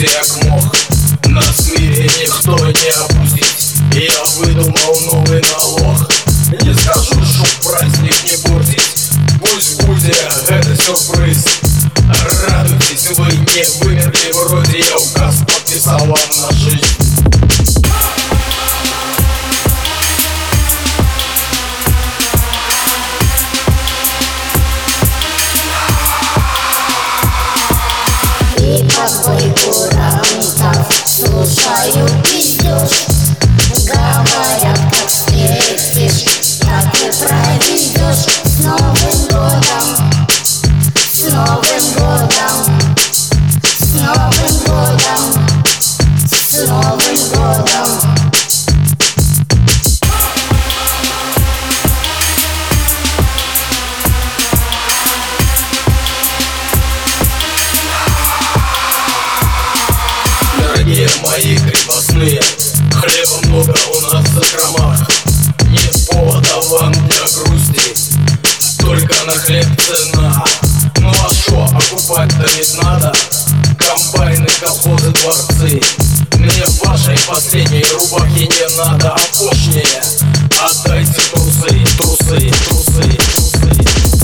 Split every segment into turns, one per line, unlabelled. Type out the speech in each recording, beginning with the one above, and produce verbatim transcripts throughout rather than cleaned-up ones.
вернулся як мог. Нас в мире никто не опустить, и я выдумал новый налог. Не скажу, что праздник не портить, пусть будет это сюрприз. Радуйтесь, вы не вымерли, вроде я указ подписал вам на жизнь.
И какой курантов, слушаю пиздёж. Говорят, как встретишь, так и проведешь. С Новым годом, с Новым годом, с Новым годом, с Новым годом.
Дорогие мои крепостные, хлеба много у нас в закромах. Нет повода вам для грусти, только на хлеб цена. Ну а шо, окупать-то ведь надо, комбайны, колхозы, дворцы. Мне вашей последней рубахи не надо, а пошнее отдайте трусы, трусы, трусы, трусы.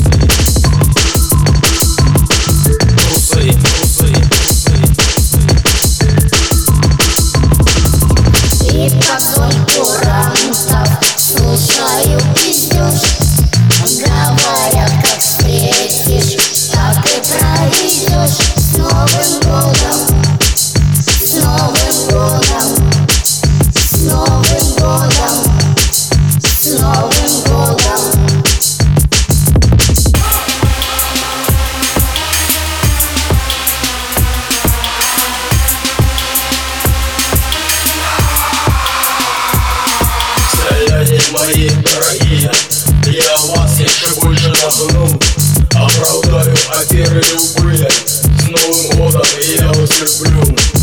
Трусы, трусы, трусы.
И какой курантов, слушаю пиздёж. Говорят, как встретишь, так и проведешь. С Новым годом, с Новым годом, с Новым годом, с Новым годом.
Соляне мои дорогие, я вас еще больше нагну, оправдаю аферы любые. С Новым годом я вас люблю.